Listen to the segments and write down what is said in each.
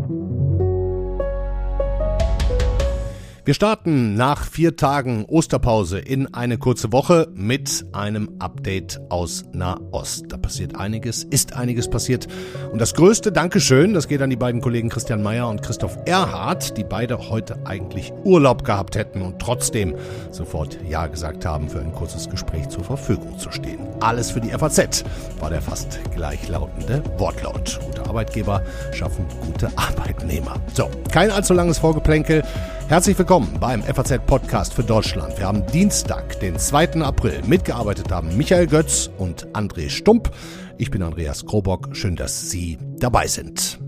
Wir starten nach 4 Tagen Osterpause in eine kurze Woche mit einem Update aus Nahost. Da passiert einiges, ist einiges passiert. Und das größte Dankeschön, das geht an die beiden Kollegen Christian Meyer und Christoph Erhardt, die beide heute eigentlich Urlaub gehabt hätten und trotzdem sofort Ja gesagt haben, für ein kurzes Gespräch zur Verfügung zu stehen. Alles für die FAZ, war der fast gleichlautende Wortlaut. Gute Arbeitgeber schaffen gute Arbeitnehmer. So, kein allzu langes Vorgeplänkel. Herzlich willkommen beim FAZ-Podcast für Deutschland. Wir haben Dienstag, den 2. April. Mitgearbeitet haben Michael Götz und André Stump. Ich bin Andreas Krobock. Schön, dass Sie dabei sind.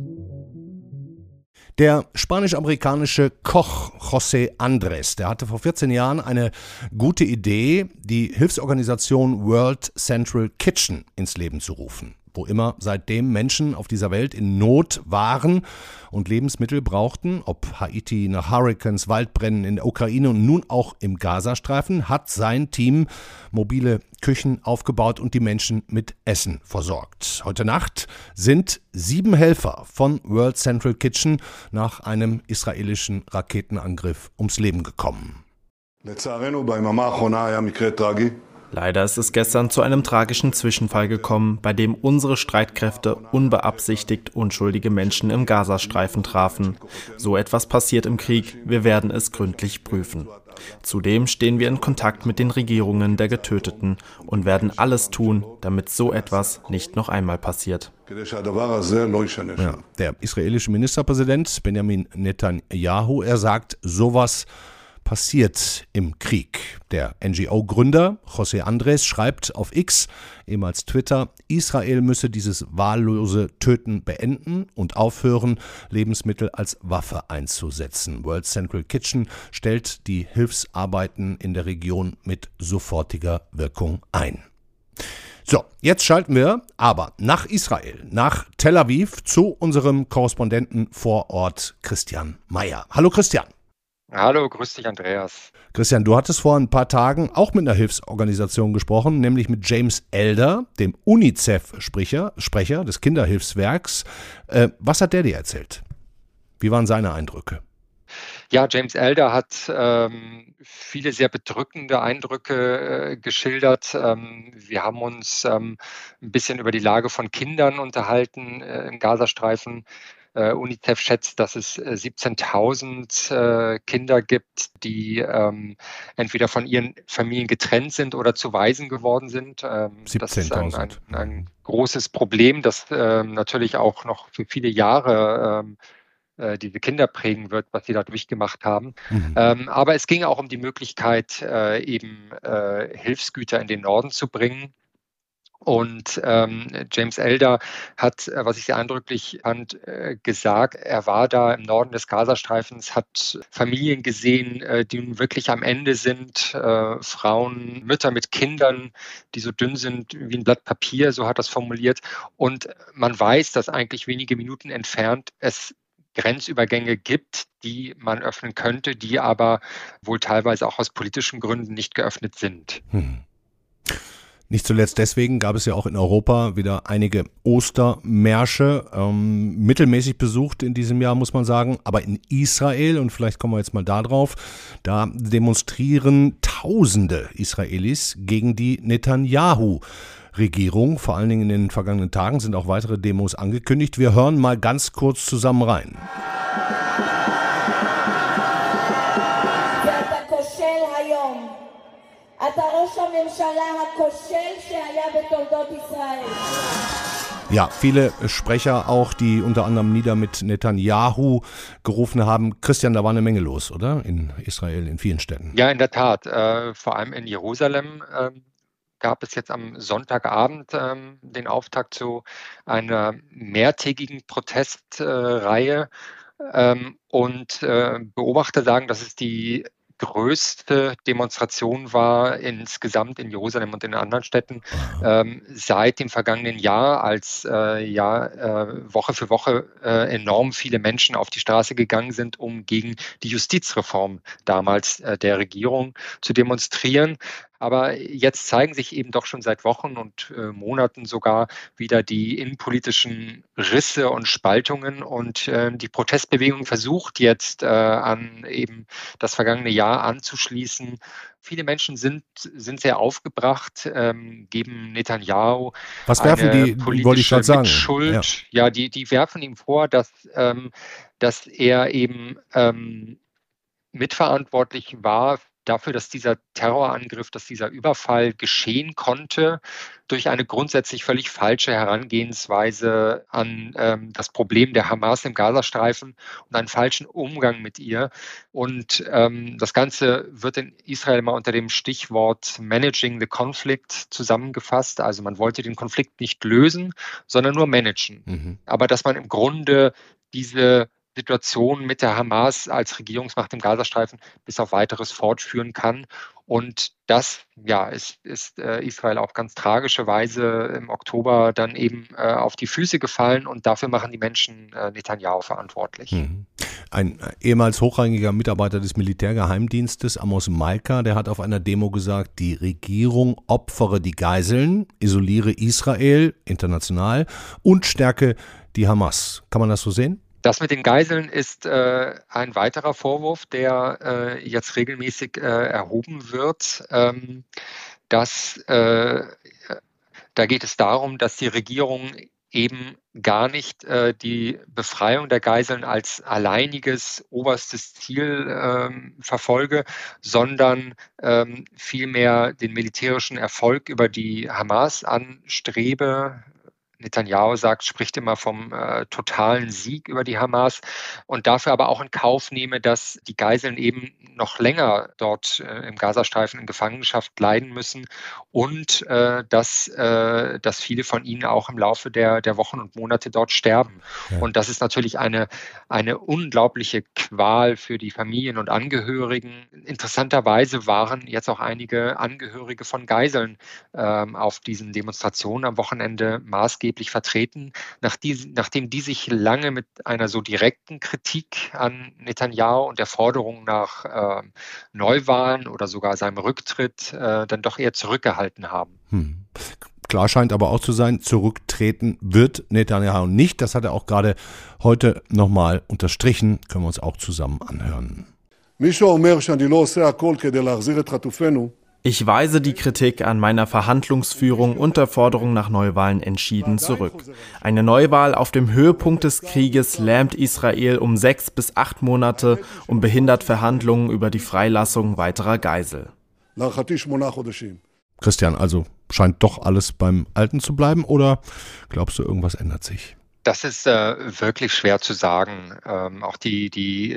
Der spanisch-amerikanische Koch José Andrés, der hatte vor 14 Jahren eine gute Idee, die Hilfsorganisation World Central Kitchen ins Leben zu rufen. Wo immer seitdem Menschen auf dieser Welt in Not waren und Lebensmittel brauchten, ob Haiti nach Hurrikans, Waldbränden in der Ukraine und nun auch im Gazastreifen, hat sein Team mobile Küchen aufgebaut und die Menschen mit Essen versorgt. Heute Nacht sind 7 Helfer von World Central Kitchen nach einem israelischen Raketenangriff ums Leben gekommen. Leider ist es gestern zu einem tragischen Zwischenfall gekommen, bei dem unsere Streitkräfte unbeabsichtigt unschuldige Menschen im Gazastreifen trafen. So etwas passiert im Krieg, wir werden es gründlich prüfen. Zudem stehen wir in Kontakt mit den Regierungen der Getöteten und werden alles tun, damit so etwas nicht noch einmal passiert. Ja, der israelische Ministerpräsident Benjamin Netanyahu, er sagt, sowas passiert im Krieg. Der NGO-Gründer José Andrés schreibt auf X, ehemals Twitter, Israel müsse dieses wahllose Töten beenden und aufhören, Lebensmittel als Waffe einzusetzen. World Central Kitchen stellt die Hilfsarbeiten in der Region mit sofortiger Wirkung ein. So, jetzt schalten wir aber nach Israel, nach Tel Aviv zu unserem Korrespondenten vor Ort Christian Meyer. Hallo Christian. Hallo, grüß dich Andreas. Christian, du hattest vor ein paar Tagen auch mit einer Hilfsorganisation gesprochen, nämlich mit James Elder, dem UNICEF-Sprecher des Kinderhilfswerks. Was hat der dir erzählt? Wie waren seine Eindrücke? Ja, James Elder hat viele sehr bedrückende Eindrücke geschildert. Wir haben uns ein bisschen über die Lage von Kindern unterhalten im Gazastreifen. UNICEF schätzt, dass es 17.000 Kinder gibt, die entweder von ihren Familien getrennt sind oder zu Waisen geworden sind. 17.000. Das ist ein großes Problem, das natürlich auch noch für viele Jahre diese Kinder prägen wird, was sie da durchgemacht haben. Aber es ging auch um die Möglichkeit, eben Hilfsgüter in den Norden zu bringen. Und James Elder hat, was ich sehr eindrücklich fand, gesagt, er war da im Norden des Gazastreifens, hat Familien gesehen, die nun wirklich am Ende sind, Frauen, Mütter mit Kindern, die so dünn sind wie ein Blatt Papier, so hat er es formuliert. Und man weiß, dass eigentlich wenige Minuten entfernt es Grenzübergänge gibt, die man öffnen könnte, die aber wohl teilweise auch aus politischen Gründen nicht geöffnet sind. Nicht zuletzt deswegen gab es ja auch in Europa wieder einige Ostermärsche, mittelmäßig besucht in diesem Jahr, muss man sagen. Aber in Israel, und vielleicht kommen wir jetzt mal da drauf, da demonstrieren Tausende Israelis gegen die Netanyahu-Regierung. Vor allen Dingen in den vergangenen Tagen sind auch weitere Demos angekündigt. Wir hören mal ganz kurz zusammen rein. Ja, viele Sprecher auch, die unter anderem nieder mit Netanyahu gerufen haben. Christian, da war eine Menge los, oder? In Israel, in vielen Städten. Ja, in der Tat. Vor allem in Jerusalem gab es jetzt am Sonntagabend den Auftakt zu einer mehrtägigen Protestreihe. Und Beobachter sagen, dass es die größte Demonstration war insgesamt in Jerusalem und in anderen Städten seit dem vergangenen Jahr, als Woche für Woche enorm viele Menschen auf die Straße gegangen sind, um gegen die Justizreform damals der Regierung zu demonstrieren. Aber jetzt zeigen sich eben doch schon seit Wochen und Monaten sogar wieder die innenpolitischen Risse und Spaltungen. Und die Protestbewegung versucht jetzt an eben das vergangene Jahr anzuschließen. Viele Menschen sind sehr aufgebracht, geben Netanyahu Was werfen eine die, wollte ich politische gerade sagen. Mitschuld. Ja, die werfen ihm vor, dass er eben mitverantwortlich war dafür, dass dieser Terrorangriff, dass dieser Überfall geschehen konnte, durch eine grundsätzlich völlig falsche Herangehensweise an das Problem der Hamas im Gazastreifen und einen falschen Umgang mit ihr. Und das Ganze wird in Israel mal unter dem Stichwort Managing the Conflict zusammengefasst. Also man wollte den Konflikt nicht lösen, sondern nur managen. Mhm. Aber dass man im Grunde diese Situation mit der Hamas als Regierungsmacht im Gazastreifen bis auf Weiteres fortführen kann. Und das ist Israel auf ganz tragische Weise im Oktober dann eben auf die Füße gefallen und dafür machen die Menschen Netanyahu verantwortlich. Mhm. Ein ehemals hochrangiger Mitarbeiter des Militärgeheimdienstes, Amos Malka, der hat auf einer Demo gesagt, die Regierung opfere die Geiseln, isoliere Israel international und stärke die Hamas. Kann man das so sehen? Das mit den Geiseln ist ein weiterer Vorwurf, der jetzt regelmäßig erhoben wird. Da geht es darum, dass die Regierung eben gar nicht die Befreiung der Geiseln als alleiniges oberstes Ziel verfolge, sondern vielmehr den militärischen Erfolg über die Hamas anstrebe. Netanyahu spricht immer vom totalen Sieg über die Hamas und dafür aber auch in Kauf nehme, dass die Geiseln eben noch länger dort im Gazastreifen in Gefangenschaft leiden müssen und dass viele von ihnen auch im Laufe der Wochen und Monate dort sterben. Ja. Und das ist natürlich eine unglaubliche Qual für die Familien und Angehörigen. Interessanterweise waren jetzt auch einige Angehörige von Geiseln auf diesen Demonstrationen am Wochenende maßgeblich vertreten, nachdem die sich lange mit einer so direkten Kritik an Netanyahu und der Forderung nach Neuwahlen oder sogar seinem Rücktritt dann doch eher zurückgehalten haben. Klar scheint aber auch zu sein, zurücktreten wird Netanyahu nicht. Das hat er auch gerade heute nochmal unterstrichen. Können wir uns auch zusammen anhören. Ich weise die Kritik an meiner Verhandlungsführung und der Forderung nach Neuwahlen entschieden zurück. Eine Neuwahl auf dem Höhepunkt des Krieges lähmt Israel um 6 bis 8 Monate und behindert Verhandlungen über die Freilassung weiterer Geisel. Christian, also scheint doch alles beim Alten zu bleiben oder glaubst du, irgendwas ändert sich? Das ist wirklich schwer zu sagen. Auch die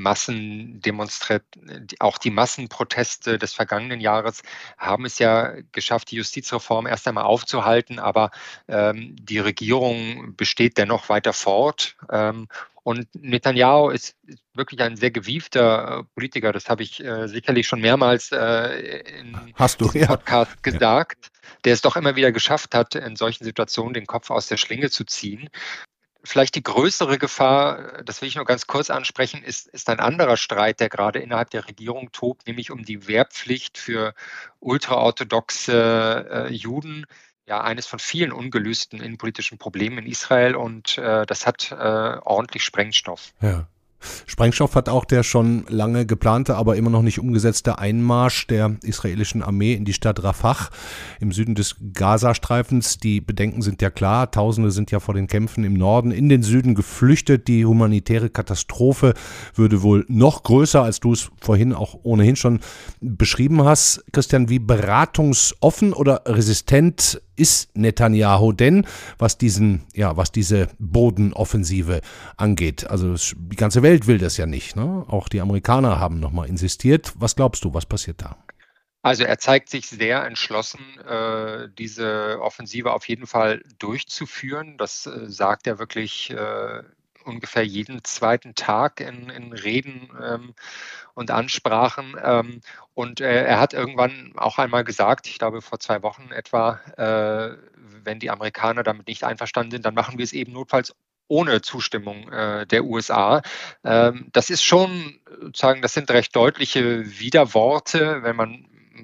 Massenproteste des vergangenen Jahres haben es ja geschafft, die Justizreform erst einmal aufzuhalten, aber die Regierung besteht dennoch weiter fort. Und Netanyahu ist wirklich ein sehr gewiefter Politiker. Das habe ich sicherlich schon mehrmals in diesem Podcast gesagt, der es doch immer wieder geschafft hat, in solchen Situationen den Kopf aus der Schlinge zu ziehen. Vielleicht die größere Gefahr, das will ich nur ganz kurz ansprechen, ist ein anderer Streit, der gerade innerhalb der Regierung tobt, nämlich um die Wehrpflicht für ultraorthodoxe Juden. Ja, eines von vielen ungelösten innenpolitischen Problemen in Israel und das hat ordentlich Sprengstoff. Ja. Sprengstoff hat auch der schon lange geplante, aber immer noch nicht umgesetzte Einmarsch der israelischen Armee in die Stadt Rafah im Süden des Gazastreifens. Die Bedenken sind ja klar. Tausende sind ja vor den Kämpfen im Norden in den Süden geflüchtet. Die humanitäre Katastrophe würde wohl noch größer, als du es vorhin auch ohnehin schon beschrieben hast. Christian, wie beratungsoffen oder resistent ist Netanyahu denn, was diese Bodenoffensive angeht? Also die ganze Welt will das ja nicht, ne? Auch die Amerikaner haben nochmal insistiert. Was glaubst du, was passiert da? Also er zeigt sich sehr entschlossen, diese Offensive auf jeden Fall durchzuführen. Das sagt er wirklich ungefähr jeden zweiten Tag in Reden und Ansprachen. Und er hat irgendwann auch einmal gesagt, ich glaube vor 2 Wochen etwa, wenn die Amerikaner damit nicht einverstanden sind, dann machen wir es eben notfalls ohne Zustimmung der USA. Das ist schon, das sind recht deutliche Widerworte, wenn man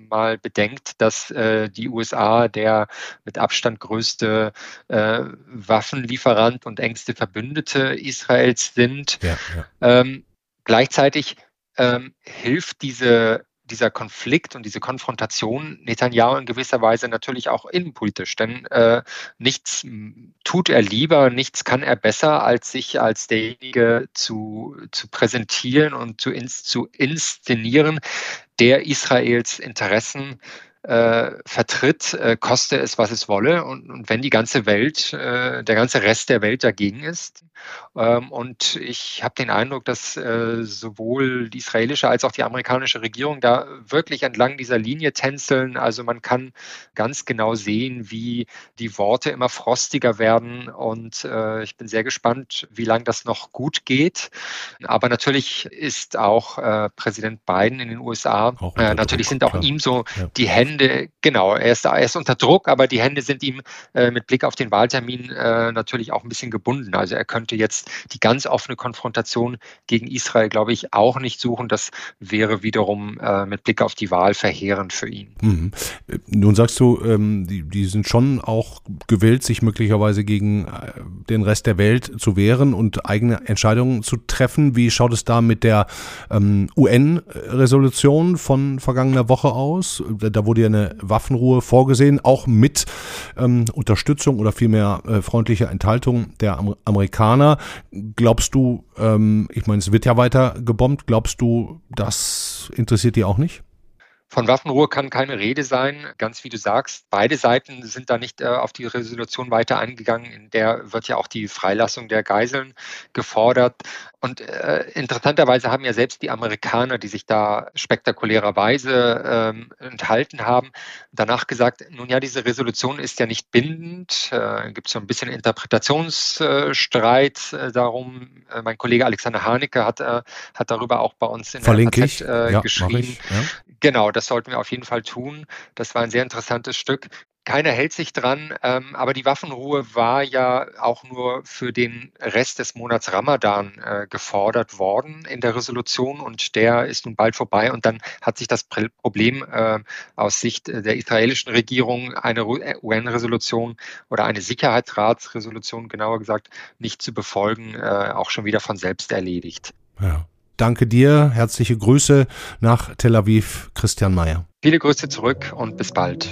mal bedenkt, dass die USA der mit Abstand größte Waffenlieferant und engste Verbündete Israels sind. Gleichzeitig hilft dieser Konflikt und diese Konfrontation Netanyahu in gewisser Weise natürlich auch innenpolitisch, denn nichts tut er lieber, nichts kann er besser, als sich als derjenige zu präsentieren und zu inszenieren, der Israels Interessen vertritt, koste es, was es wolle. Und wenn die ganze Welt, der ganze Rest der Welt dagegen ist. Und ich habe den Eindruck, dass sowohl die israelische als auch die amerikanische Regierung da wirklich entlang dieser Linie tänzeln. Also man kann ganz genau sehen, wie die Worte immer frostiger werden. Und ich bin sehr gespannt, wie lange das noch gut geht. Aber natürlich ist auch Präsident Biden in den USA, natürlich sind auch ihm so die Hände, genau, er ist unter Druck, aber die Hände sind ihm mit Blick auf den Wahltermin natürlich auch ein bisschen gebunden. Also er könnte jetzt die ganz offene Konfrontation gegen Israel, glaube ich, auch nicht suchen. Das wäre wiederum mit Blick auf die Wahl verheerend für ihn. Mhm. Nun sagst du, die sind schon auch gewillt, sich möglicherweise gegen den Rest der Welt zu wehren und eigene Entscheidungen zu treffen. Wie schaut es da mit der UN-Resolution von vergangener Woche aus? Da wurde ja eine Waffenruhe vorgesehen, auch mit Unterstützung oder vielmehr freundlicher Enthaltung der Amerikaner. Glaubst du, ich meine, es wird ja weiter gebombt, glaubst du, das interessiert die auch nicht? Von Waffenruhe kann keine Rede sein. Ganz wie du sagst, beide Seiten sind da nicht auf die Resolution weiter eingegangen. In der wird ja auch die Freilassung der Geiseln gefordert. Und interessanterweise haben ja selbst die Amerikaner, die sich da spektakulärerweise enthalten haben, danach gesagt, nun ja, diese Resolution ist ja nicht bindend. Gibt so ein bisschen Interpretationsstreit darum. Mein Kollege Alexander Haneke hat darüber auch bei uns in der FAZ geschrieben. Ja. Genau, das sollten wir auf jeden Fall tun. Das war ein sehr interessantes Stück. Keiner hält sich dran, aber die Waffenruhe war ja auch nur für den Rest des Monats Ramadan gefordert worden in der Resolution und der ist nun bald vorbei und dann hat sich das Problem aus Sicht der israelischen Regierung, eine UN-Resolution oder eine Sicherheitsratsresolution, genauer gesagt, nicht zu befolgen, auch schon wieder von selbst erledigt. Ja. Danke dir, herzliche Grüße nach Tel Aviv, Christian Mayer. Viele Grüße zurück und bis bald.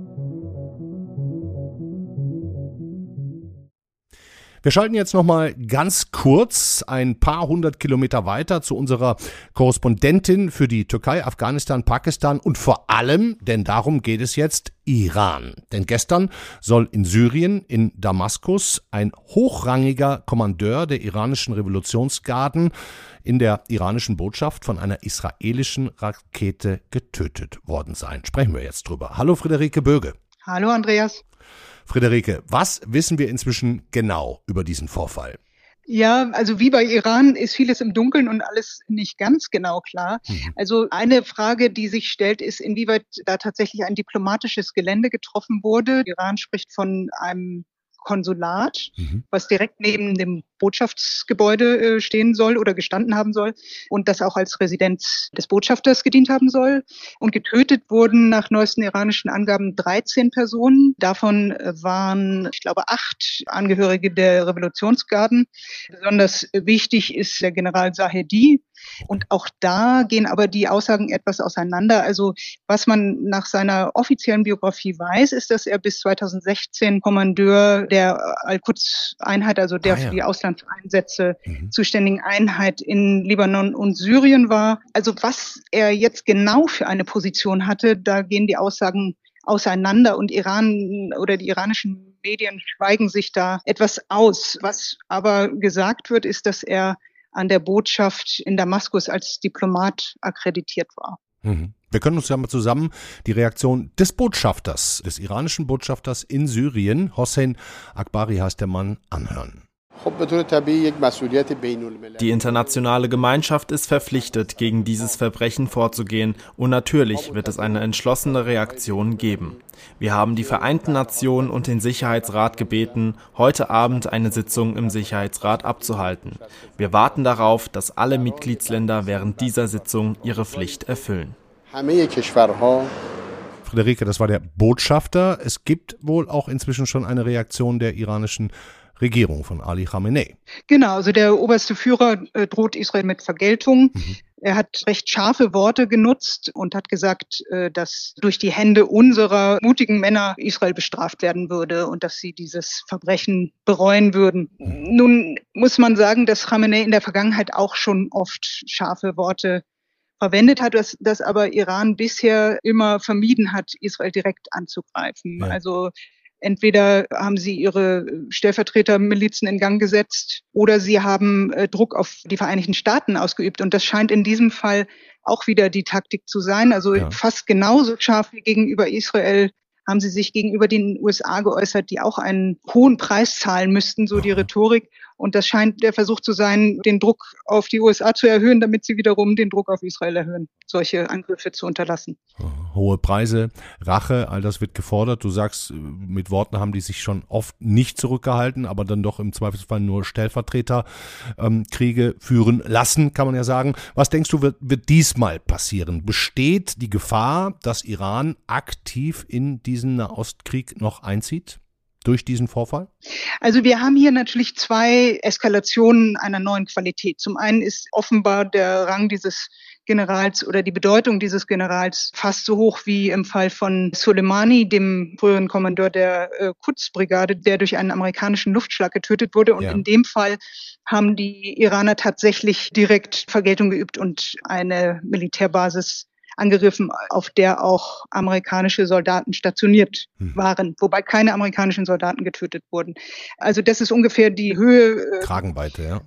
Wir schalten jetzt nochmal ganz kurz ein paar 100 Kilometer weiter zu unserer Korrespondentin für die Türkei, Afghanistan, Pakistan und vor allem, denn darum geht es jetzt, Iran. Denn gestern soll in Syrien, in Damaskus, ein hochrangiger Kommandeur der iranischen Revolutionsgarden in der iranischen Botschaft von einer israelischen Rakete getötet worden sein. Sprechen wir jetzt drüber. Hallo Friederike Böge. Hallo Andreas. Friederike, was wissen wir inzwischen genau über diesen Vorfall? Ja, also wie bei Iran ist vieles im Dunkeln und alles nicht ganz genau klar. Also eine Frage, die sich stellt, ist, inwieweit da tatsächlich ein diplomatisches Gelände getroffen wurde. Iran spricht von einem Konsulat, was direkt neben dem Botschaftsgebäude stehen soll oder gestanden haben soll und das auch als Residenz des Botschafters gedient haben soll. Und getötet wurden nach neuesten iranischen Angaben 13 Personen. Davon waren, ich glaube, 8 Angehörige der Revolutionsgarden. Besonders wichtig ist der General Zahedi. Und auch da gehen aber die Aussagen etwas auseinander. Also was man nach seiner offiziellen Biografie weiß, ist, dass er bis 2016 Kommandeur der Al-Quds-Einheit, also der für die Auslandseinsätze zuständigen Einheit in Libanon und Syrien war. Also was er jetzt genau für eine Position hatte, da gehen die Aussagen auseinander und Iran oder die iranischen Medien schweigen sich da etwas aus. Was aber gesagt wird, ist, dass er an der Botschaft in Damaskus als Diplomat akkreditiert war. Wir können uns ja mal zusammen die Reaktion des Botschafters, des iranischen Botschafters in Syrien, Hossein Akbari heißt der Mann, anhören. Die internationale Gemeinschaft ist verpflichtet, gegen dieses Verbrechen vorzugehen und natürlich wird es eine entschlossene Reaktion geben. Wir haben die Vereinten Nationen und den Sicherheitsrat gebeten, heute Abend eine Sitzung im Sicherheitsrat abzuhalten. Wir warten darauf, dass alle Mitgliedsländer während dieser Sitzung ihre Pflicht erfüllen. Friederike, das war der Botschafter. Es gibt wohl auch inzwischen schon eine Reaktion der iranischen Regierung von Ali Khamenei. Genau, also der oberste Führer droht Israel mit Vergeltung. Er hat recht scharfe Worte genutzt und hat gesagt, dass durch die Hände unserer mutigen Männer Israel bestraft werden würde und dass sie dieses Verbrechen bereuen würden. Nun muss man sagen, dass Khamenei in der Vergangenheit auch schon oft scharfe Worte verwendet hat, dass aber Iran bisher immer vermieden hat, Israel direkt anzugreifen. Ja. Also entweder haben sie ihre Stellvertretermilizen in Gang gesetzt oder sie haben Druck auf die Vereinigten Staaten ausgeübt. Und das scheint in diesem Fall auch wieder die Taktik zu sein. Also fast genauso scharf wie gegenüber Israel haben sie sich gegenüber den USA geäußert, die auch einen hohen Preis zahlen müssten, so die Rhetorik. Und das scheint der Versuch zu sein, den Druck auf die USA zu erhöhen, damit sie wiederum den Druck auf Israel erhöhen, solche Angriffe zu unterlassen. Hohe Preise, Rache, all das wird gefordert. Du sagst, mit Worten haben die sich schon oft nicht zurückgehalten, aber dann doch im Zweifelsfall nur Stellvertreterkriege führen lassen, kann man ja sagen. Was denkst du, wird diesmal passieren? Besteht die Gefahr, dass Iran aktiv in diesen Nahostkrieg noch einzieht? Durch diesen Vorfall? Also wir haben hier natürlich zwei Eskalationen einer neuen Qualität. Zum einen ist offenbar der Rang dieses Generals oder die Bedeutung dieses Generals fast so hoch wie im Fall von Soleimani, dem früheren Kommandeur der Quds-Brigade, der durch einen amerikanischen Luftschlag getötet wurde. Und in dem Fall haben die Iraner tatsächlich direkt Vergeltung geübt und eine Militärbasis angegriffen, auf der auch amerikanische Soldaten stationiert waren, wobei keine amerikanischen Soldaten getötet wurden. Also das ist ungefähr die Höhe, Kragenweite,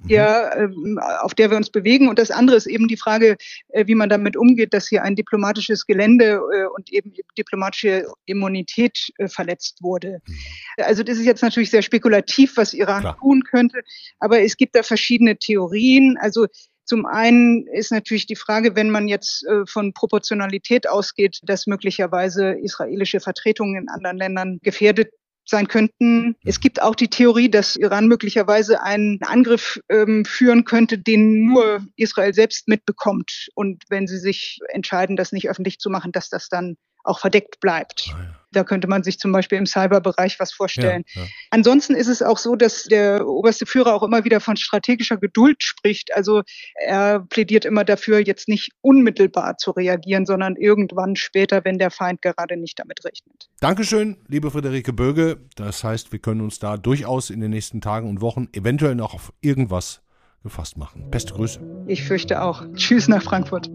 auf der wir uns bewegen. Und das andere ist eben die Frage, wie man damit umgeht, dass hier ein diplomatisches Gelände und eben diplomatische Immunität verletzt wurde. Also das ist jetzt natürlich sehr spekulativ, was Iran tun könnte, aber es gibt da verschiedene Theorien. Also zum einen ist natürlich die Frage, wenn man jetzt von Proportionalität ausgeht, dass möglicherweise israelische Vertretungen in anderen Ländern gefährdet sein könnten. Es gibt auch die Theorie, dass Iran möglicherweise einen Angriff führen könnte, den nur Israel selbst mitbekommt. Und wenn sie sich entscheiden, das nicht öffentlich zu machen, dass das dann auch verdeckt bleibt. Da könnte man sich zum Beispiel im Cyberbereich was vorstellen. Ansonsten ist es auch so, dass der oberste Führer auch immer wieder von strategischer Geduld spricht. Also er plädiert immer dafür, jetzt nicht unmittelbar zu reagieren, sondern irgendwann später, wenn der Feind gerade nicht damit rechnet. Dankeschön, liebe Friederike Böge. Das heißt, wir können uns da durchaus in den nächsten Tagen und Wochen eventuell noch auf irgendwas gefasst machen. Beste Grüße. Ich fürchte auch. Tschüss nach Frankfurt.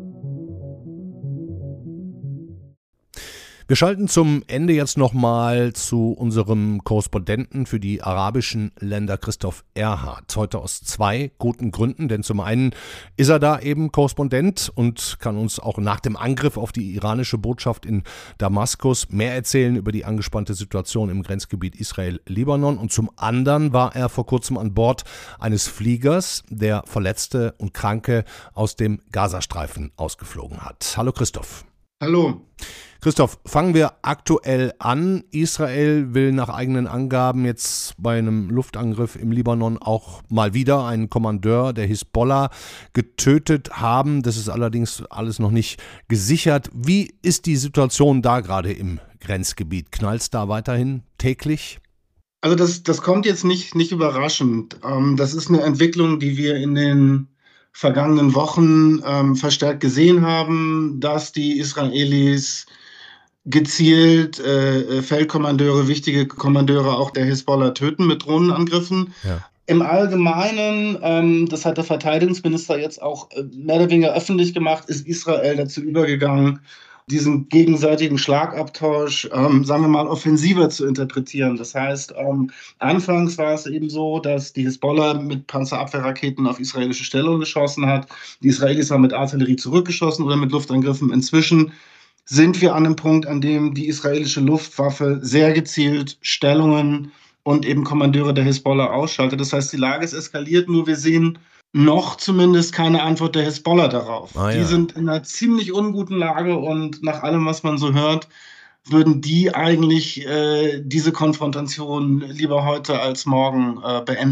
Wir schalten zum Ende jetzt nochmal zu unserem Korrespondenten für die arabischen Länder, Christoph Erhardt. Heute aus zwei guten Gründen, denn zum einen ist er da eben Korrespondent und kann uns auch nach dem Angriff auf die iranische Botschaft in Damaskus mehr erzählen über die angespannte Situation im Grenzgebiet Israel-Libanon. Und zum anderen war er vor kurzem an Bord eines Fliegers, der Verletzte und Kranke aus dem Gazastreifen ausgeflogen hat. Hallo Christoph. Hallo. Christoph, fangen wir aktuell an. Israel will nach eigenen Angaben jetzt bei einem Luftangriff im Libanon auch mal wieder einen Kommandeur der Hisbollah getötet haben. Das ist allerdings alles noch nicht gesichert. Wie ist die Situation da gerade im Grenzgebiet? Knallt's da weiterhin täglich? Also das kommt jetzt nicht überraschend. Das ist eine Entwicklung, die wir in den vergangenen Wochen verstärkt gesehen haben, dass die Israelis gezielt Feldkommandeure, wichtige Kommandeure auch der Hisbollah töten mit Drohnenangriffen. Ja. Im Allgemeinen, das hat der Verteidigungsminister jetzt auch mehr oder weniger öffentlich gemacht, ist Israel dazu übergegangen, diesen gegenseitigen Schlagabtausch, sagen wir mal, offensiver zu interpretieren. Das heißt, anfangs war es eben so, dass die Hisbollah mit Panzerabwehrraketen auf israelische Stellungen geschossen hat. Die Israelis haben mit Artillerie zurückgeschossen oder mit Luftangriffen. Inzwischen sind wir an einem Punkt, an dem die israelische Luftwaffe sehr gezielt Stellungen und eben Kommandeure der Hisbollah ausschaltet. Das heißt, die Lage ist eskaliert, nur wir sehen noch zumindest keine Antwort der Hisbollah darauf. Die sind in einer ziemlich unguten Lage und nach allem, was man so hört, würden die eigentlich diese Konfrontation lieber heute als morgen beenden.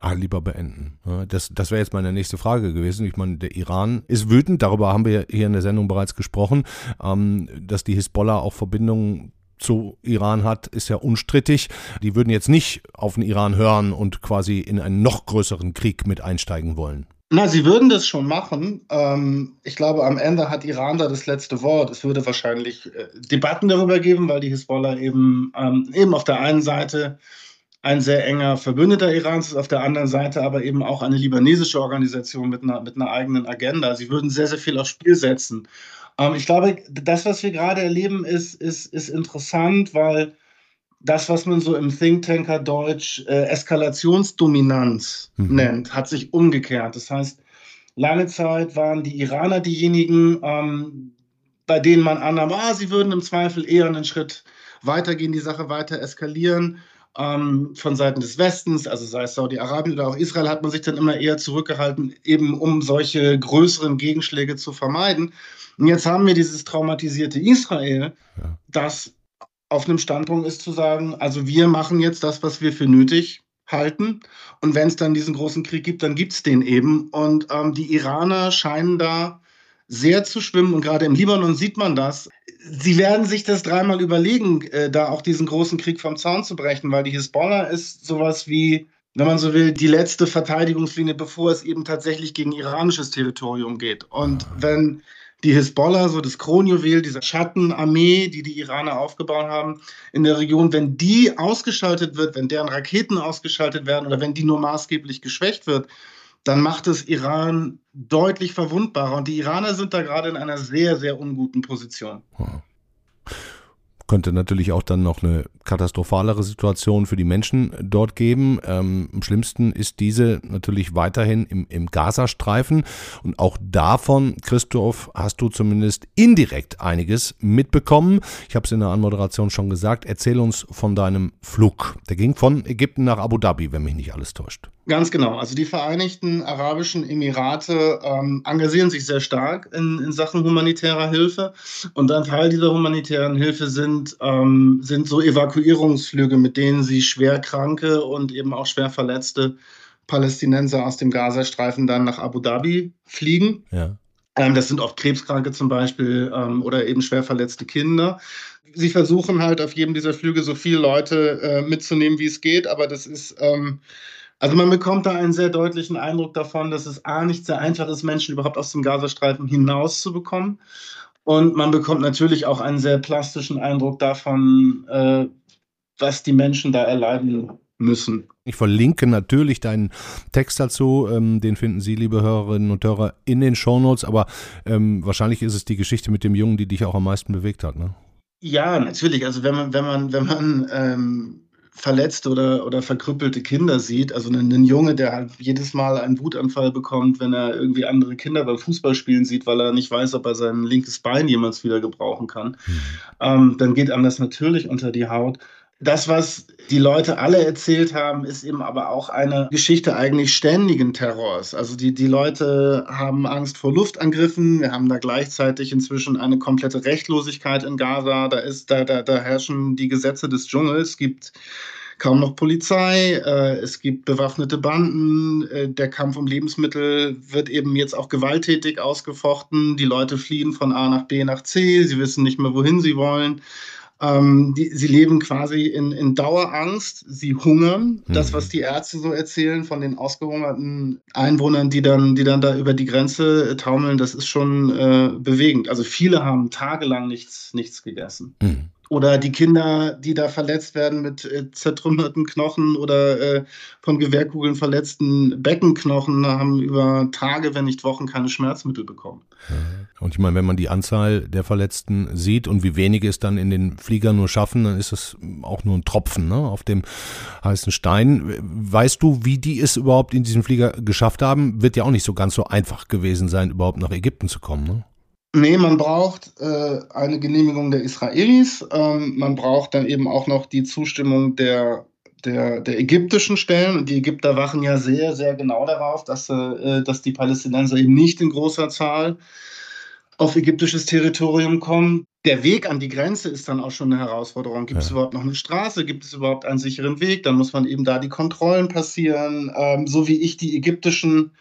Lieber beenden. Ja, das wäre jetzt meine nächste Frage gewesen. Ich meine, der Iran ist wütend, darüber haben wir hier in der Sendung bereits gesprochen, dass die Hisbollah auch Verbindungen zu Iran hat, ist ja unstrittig. Die würden jetzt nicht auf den Iran hören und quasi in einen noch größeren Krieg mit einsteigen wollen. Na, sie würden das schon machen. Ich glaube, am Ende hat Iran da das letzte Wort. Es würde wahrscheinlich Debatten darüber geben, weil die Hisbollah eben auf der einen Seite ein sehr enger Verbündeter Irans ist, auf der anderen Seite aber eben auch eine libanesische Organisation mit einer eigenen Agenda. Sie würden sehr, sehr viel aufs Spiel setzen. Ich glaube, das, was wir gerade erleben, ist interessant, weil das, was man so im Think Tanker Deutsch Eskalationsdominanz nennt, hat sich umgekehrt. Das heißt, lange Zeit waren die Iraner diejenigen, bei denen man annahm, sie würden im Zweifel eher einen Schritt weitergehen, die Sache weiter eskalieren. Von Seiten des Westens, also sei es Saudi-Arabien oder auch Israel, hat man sich dann immer eher zurückgehalten, eben um solche größeren Gegenschläge zu vermeiden. Und jetzt haben wir dieses traumatisierte Israel, das auf einem Standpunkt ist zu sagen, also wir machen jetzt das, was wir für nötig halten. Und wenn es dann diesen großen Krieg gibt, dann gibt es den eben. Und die Iraner scheinen da sehr zu schwimmen. Und gerade im Libanon sieht man das. Sie werden sich das dreimal überlegen, da auch diesen großen Krieg vom Zaun zu brechen, weil die Hisbollah ist sowas wie, wenn man so will, die letzte Verteidigungslinie, bevor es eben tatsächlich gegen iranisches Territorium geht. Und wenn die Hisbollah, so das Kronjuwel dieser Schattenarmee, die Iraner aufgebaut haben in der Region, wenn die ausgeschaltet wird, wenn deren Raketen ausgeschaltet werden oder wenn die nur maßgeblich geschwächt wird, dann macht es Iran deutlich verwundbarer. Und die Iraner sind da gerade in einer sehr, sehr unguten Position. Könnte natürlich auch dann noch eine katastrophalere Situation für die Menschen dort geben. Am schlimmsten ist diese natürlich weiterhin im Gazastreifen. Und auch davon, Christoph, hast du zumindest indirekt einiges mitbekommen. Ich habe es in der Anmoderation schon gesagt. Erzähl uns von deinem Flug. Der ging von Ägypten nach Abu Dhabi, wenn mich nicht alles täuscht. Ganz genau. Also die Vereinigten Arabischen Emirate engagieren sich sehr stark in Sachen humanitärer Hilfe. Und ein Teil dieser humanitären Hilfe sind so Evakuierungsflüge, mit denen sie schwerkranke und eben auch schwer verletzte Palästinenser aus dem Gazastreifen dann nach Abu Dhabi fliegen. Ja. Das sind oft Krebskranke zum Beispiel oder eben schwer verletzte Kinder. Sie versuchen halt auf jedem dieser Flüge so viele Leute mitzunehmen, wie es geht, aber das ist also man bekommt da einen sehr deutlichen Eindruck davon, dass es nicht sehr einfach ist, Menschen überhaupt aus dem Gazastreifen hinaus zu bekommen. Und man bekommt natürlich auch einen sehr plastischen Eindruck davon, was die Menschen da erleiden müssen. Ich verlinke natürlich deinen Text dazu, den finden Sie, liebe Hörerinnen und Hörer, in den Shownotes, aber wahrscheinlich ist es die Geschichte mit dem Jungen, die dich auch am meisten bewegt hat, ne? Ja, natürlich. Also wenn man verletzte oder verkrüppelte Kinder sieht, also einen Junge, der halt jedes Mal einen Wutanfall bekommt, wenn er irgendwie andere Kinder beim Fußballspielen sieht, weil er nicht weiß, ob er sein linkes Bein jemals wieder gebrauchen kann, dann geht einem das natürlich unter die Haut. Das, was die Leute alle erzählt haben, ist eben aber auch eine Geschichte eigentlich ständigen Terrors. Also die Leute haben Angst vor Luftangriffen. Wir haben da gleichzeitig inzwischen eine komplette Rechtlosigkeit in Gaza. Da herrschen die Gesetze des Dschungels. Es gibt kaum noch Polizei, es gibt bewaffnete Banden. Der Kampf um Lebensmittel wird eben jetzt auch gewalttätig ausgefochten. Die Leute fliehen von A nach B nach C. Sie wissen nicht mehr, wohin sie wollen. Sie leben quasi in Dauerangst, sie hungern. Das, was die Ärzte so erzählen von den ausgehungerten Einwohnern, die dann da über die Grenze taumeln, das ist schon bewegend. Also viele haben tagelang nichts gegessen. Oder die Kinder, die da verletzt werden mit zertrümmerten Knochen oder von Gewehrkugeln verletzten Beckenknochen, haben über Tage, wenn nicht Wochen, keine Schmerzmittel bekommen. Und ich meine, wenn man die Anzahl der Verletzten sieht und wie wenige es dann in den Fliegern nur schaffen, dann ist es auch nur ein Tropfen, ne, auf dem heißen Stein. Weißt du, wie die es überhaupt in diesem Flieger geschafft haben? Wird ja auch nicht so ganz so einfach gewesen sein, überhaupt nach Ägypten zu kommen, ne? Nee, man braucht eine Genehmigung der Israelis. Man braucht dann eben auch noch die Zustimmung der ägyptischen Stellen. Und die Ägypter wachen ja sehr, sehr genau darauf, dass die Palästinenser eben nicht in großer Zahl auf ägyptisches Territorium kommen. Der Weg an die Grenze ist dann auch schon eine Herausforderung. Gibt es überhaupt noch eine Straße? Gibt es überhaupt einen sicheren Weg? Dann muss man eben da die Kontrollen passieren. So wie ich die ägyptischen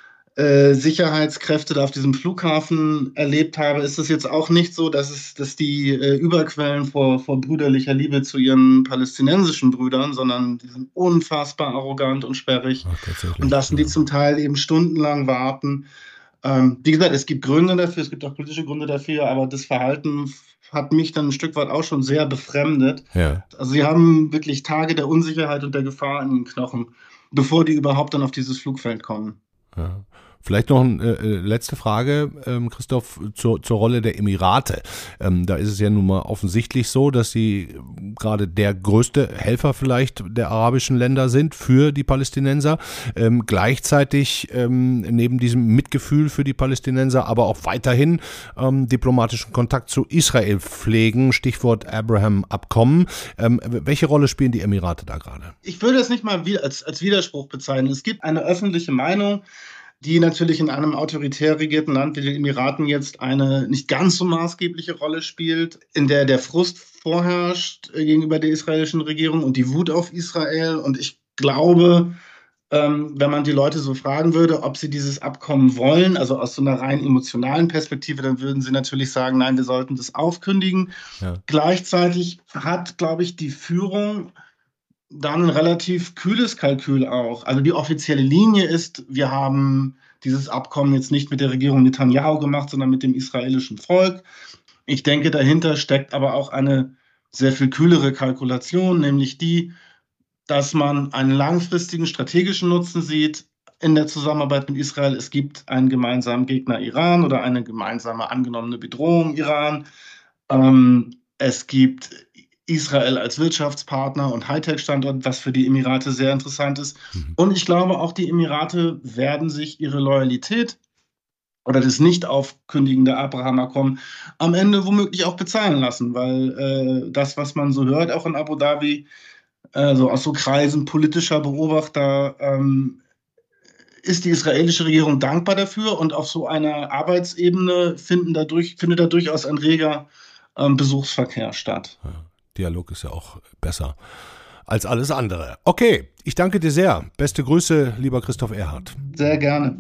Sicherheitskräfte da auf diesem Flughafen erlebt habe, ist es jetzt auch nicht so, dass die überquellen vor brüderlicher Liebe zu ihren palästinensischen Brüdern, sondern die sind unfassbar arrogant und sperrig und lassen die zum Teil eben stundenlang warten. Wie gesagt, es gibt Gründe dafür, es gibt auch politische Gründe dafür, aber das Verhalten hat mich dann ein Stück weit auch schon sehr befremdet. Ja. Also sie haben wirklich Tage der Unsicherheit und der Gefahr in den Knochen, bevor die überhaupt dann auf dieses Flugfeld kommen. Ja. Vielleicht noch eine letzte Frage, Christoph, zur Rolle der Emirate. Da ist es ja nun mal offensichtlich so, dass sie gerade der größte Helfer vielleicht der arabischen Länder sind für die Palästinenser. Gleichzeitig neben diesem Mitgefühl für die Palästinenser aber auch weiterhin diplomatischen Kontakt zu Israel pflegen, Stichwort Abraham-Abkommen. Welche Rolle spielen die Emirate da gerade? Ich würde es nicht mal als Widerspruch bezeichnen. Es gibt eine öffentliche Meinung, die natürlich in einem autoritär regierten Land wie den Emiraten jetzt eine nicht ganz so maßgebliche Rolle spielt, in der der Frust vorherrscht gegenüber der israelischen Regierung und die Wut auf Israel. Und ich glaube, wenn man die Leute so fragen würde, ob sie dieses Abkommen wollen, also aus so einer rein emotionalen Perspektive, dann würden sie natürlich sagen, nein, wir sollten das aufkündigen. Ja. Gleichzeitig hat, glaube ich, die Führung dann ein relativ kühles Kalkül auch. Also die offizielle Linie ist, wir haben dieses Abkommen jetzt nicht mit der Regierung Netanyahu gemacht, sondern mit dem israelischen Volk. Ich denke, dahinter steckt aber auch eine sehr viel kühlere Kalkulation, nämlich die, dass man einen langfristigen strategischen Nutzen sieht in der Zusammenarbeit mit Israel. Es gibt einen gemeinsamen Gegner Iran oder eine gemeinsame angenommene Bedrohung Iran. Es gibt Israel als Wirtschaftspartner und Hightech-Standort, was für die Emirate sehr interessant ist. Und ich glaube, auch die Emirate werden sich ihre Loyalität oder das Nicht-Aufkündigen der Abraham-Abkommen am Ende womöglich auch bezahlen lassen, weil das, was man so hört, auch in Abu Dhabi, so aus so Kreisen politischer Beobachter, ist die israelische Regierung dankbar dafür und auf so einer Arbeitsebene findet da durchaus ein reger Besuchsverkehr statt. Ja. Dialog ist ja auch besser als alles andere. Okay, ich danke dir sehr. Beste Grüße, lieber Christoph Erhardt. Sehr gerne.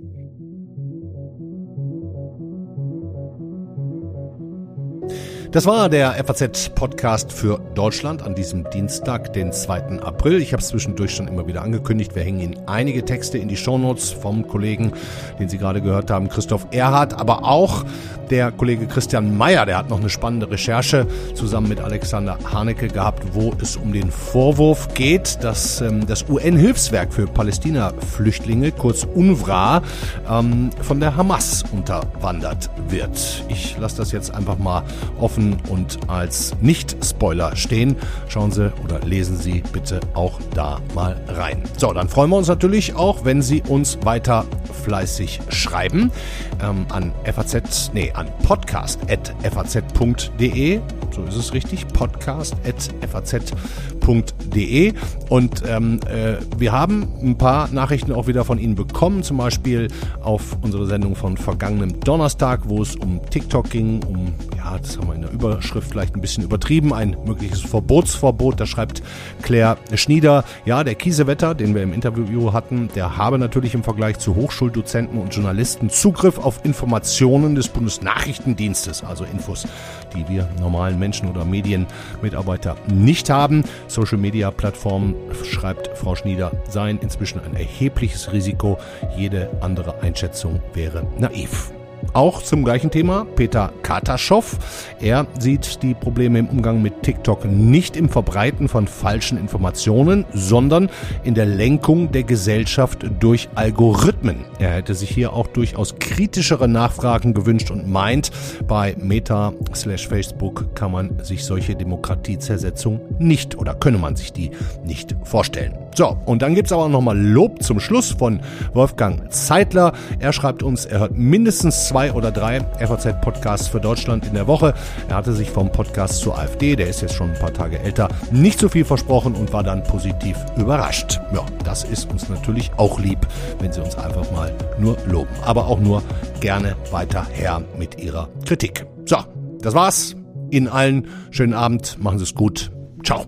Das war der FAZ-Podcast für Deutschland an diesem Dienstag, den 2. April. Ich habe es zwischendurch schon immer wieder angekündigt. Wir hängen Ihnen einige Texte in die Shownotes vom Kollegen, den Sie gerade gehört haben, Christoph Erhardt, aber auch der Kollege Christian Mayer, der hat noch eine spannende Recherche zusammen mit Alexander Haneke gehabt, wo es um den Vorwurf geht, dass das UN-Hilfswerk für Palästina-Flüchtlinge, kurz UNRWA, von der Hamas unterwandert wird. Ich lasse das jetzt einfach mal offen und als Nicht-Spoiler stehen. Schauen Sie oder lesen Sie bitte auch da mal rein. So, dann freuen wir uns natürlich auch, wenn Sie uns weiter fleißig schreiben an podcast@faz.de. So ist es richtig, podcast@faz.de. Und wir haben ein paar Nachrichten auch wieder von Ihnen bekommen, zum Beispiel auf unsere Sendung von vergangenem Donnerstag, wo es um TikTok ging, das haben wir in der Überschrift vielleicht ein bisschen übertrieben, ein mögliches Verbotsverbot. Da schreibt Claire Schnieder, ja, der Kiesewetter, den wir im Interview hatten, der habe natürlich im Vergleich zu Hochschuldozenten und Journalisten Zugriff auf Informationen des Bundesnachrichtendienstes, also Infos, die wir normalen Menschen oder Medienmitarbeiter nicht haben. Social-Media-Plattformen, schreibt Frau Schnieder, seien inzwischen ein erhebliches Risiko. Jede andere Einschätzung wäre naiv. Auch zum gleichen Thema Peter Kataschow. Er sieht die Probleme im Umgang mit TikTok nicht im Verbreiten von falschen Informationen, sondern in der Lenkung der Gesellschaft durch Algorithmen. Er hätte sich hier auch durchaus kritischere Nachfragen gewünscht und meint, bei Meta/Facebook kann man sich solche Demokratiezersetzung nicht oder könne man sich die nicht vorstellen. So, und dann gibt's aber nochmal Lob zum Schluss von Wolfgang Zeitler. Er schreibt uns, er hört mindestens 2 oder 3 FAZ-Podcasts für Deutschland in der Woche. Er hatte sich vom Podcast zur AfD, der ist jetzt schon ein paar Tage älter, nicht so viel versprochen und war dann positiv überrascht. Ja, das ist uns natürlich auch lieb, wenn Sie uns einfach mal nur loben, aber auch nur gerne weiter her mit Ihrer Kritik. So, das war's. Ihnen allen schönen Abend. Machen Sie es gut. Ciao.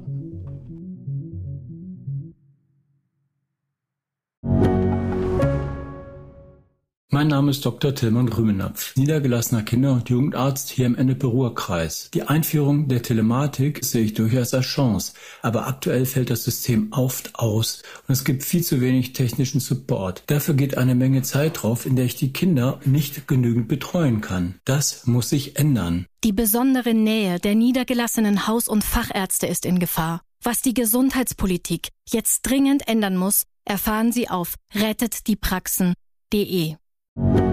Mein Name ist Dr. Tilman Rümenapf, niedergelassener Kinder- und Jugendarzt hier im Ennepe-Ruhr-Kreis. Die Einführung der Telematik sehe ich durchaus als Chance, aber aktuell fällt das System oft aus und es gibt viel zu wenig technischen Support. Dafür geht eine Menge Zeit drauf, in der ich die Kinder nicht genügend betreuen kann. Das muss sich ändern. Die besondere Nähe der niedergelassenen Haus- und Fachärzte ist in Gefahr. Was die Gesundheitspolitik jetzt dringend ändern muss, erfahren Sie auf rettetdiepraxen.de.